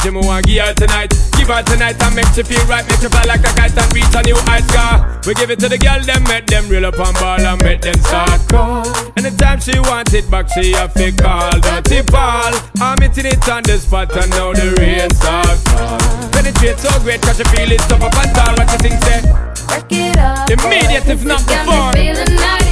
she me want give her tonight. Give her tonight and make she feel right. Make she fly like a kite and reach a new height. We give it to the girl, them make them reel up on ball and make them start call. Anytime she want it back, she have to call. Dirty ball, I'm hitting it on the spot and now the rain start fall. Penetrate so great cause she feel it tough up and tall. What you think say? Back it up. Immediate if not before. Feeling nice.